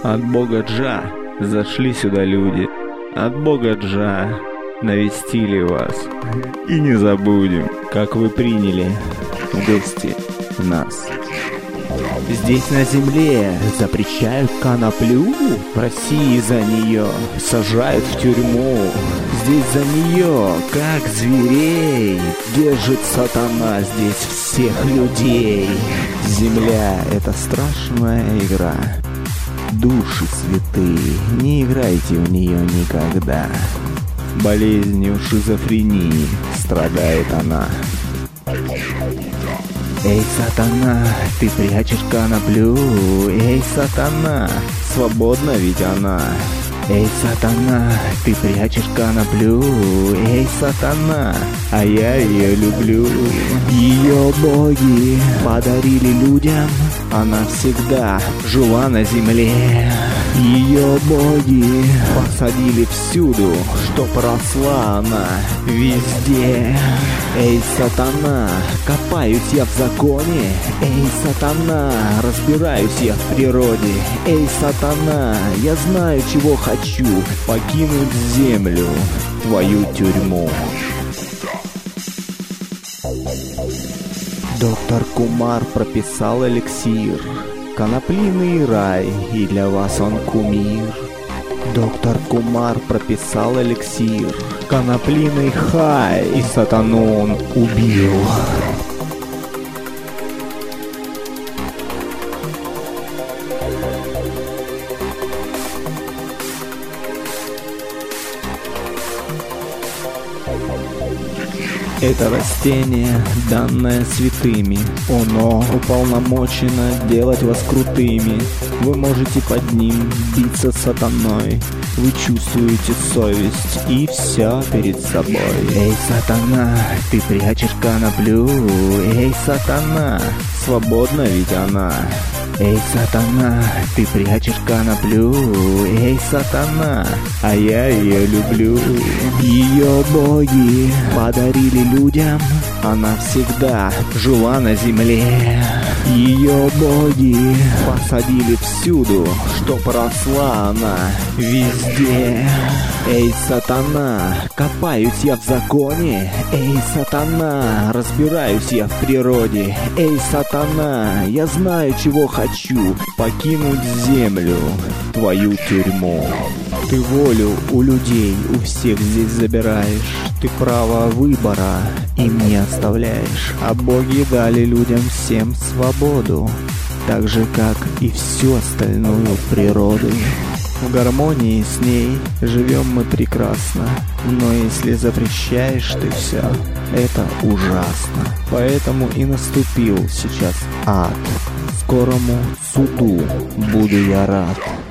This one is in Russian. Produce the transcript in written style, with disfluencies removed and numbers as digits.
От бога Джа зашли сюда люди. От бога Джа навестили вас. И не забудем, как вы приняли в гости нас. Здесь на земле запрещают коноплю, в России за нее сажают в тюрьму. Здесь за нее, как зверей, держит сатана здесь всех людей. Земля — это страшная игра. Души святые, не играйте в нее никогда. Болезнью шизофрении страдает она. Эй, сатана, ты прячешь коноплю. Эй, сатана, свободна ведь она. Эй, сатана, ты прячешь коноплю. Эй, сатана, а я ее люблю. Ее боги подарили людям, она всегда жила на земле. Ее боги посадили всюду, чтоб росла она везде. Эй, сатана, копаюсь я в законе. Эй, сатана, разбираюсь я в природе. Эй, сатана, я знаю, чего хочу: покинуть землю, твою тюрьму. Доктор Кумар прописал эликсир, коноплиный рай, и для вас он кумир. Доктор Кумар прописал эликсир, коноплиный хай, и сатану он убил. Это растение, данное святыми, оно уполномочено делать вас крутыми. Вы можете под ним биться с сатаной. Вы чувствуете совесть и все перед собой. Эй, сатана, ты прячешь коноплю. Эй, сатана, свободна ведь она. Эй, сатана, ты прячешь коноплю. Эй, сатана, а я ее люблю. Ее боги подарили людям, она всегда жила на земле. Ее боги посадили всюду, чтоб росла она везде. Эй, сатана, копаюсь я в законе. Эй, сатана, разбираюсь я в природе. Эй, сатана, я знаю, чего хочу: покинуть землю, твою тюрьму. Ты волю у людей у всех здесь забираешь. Ты право выбора им не оставляешь. А боги дали людям всем свободу, так же, как и всю остальную природу. В гармонии с ней живем мы прекрасно, но если запрещаешь ты все, это ужасно. Поэтому и наступил сейчас ад. Скорому суду буду я рад.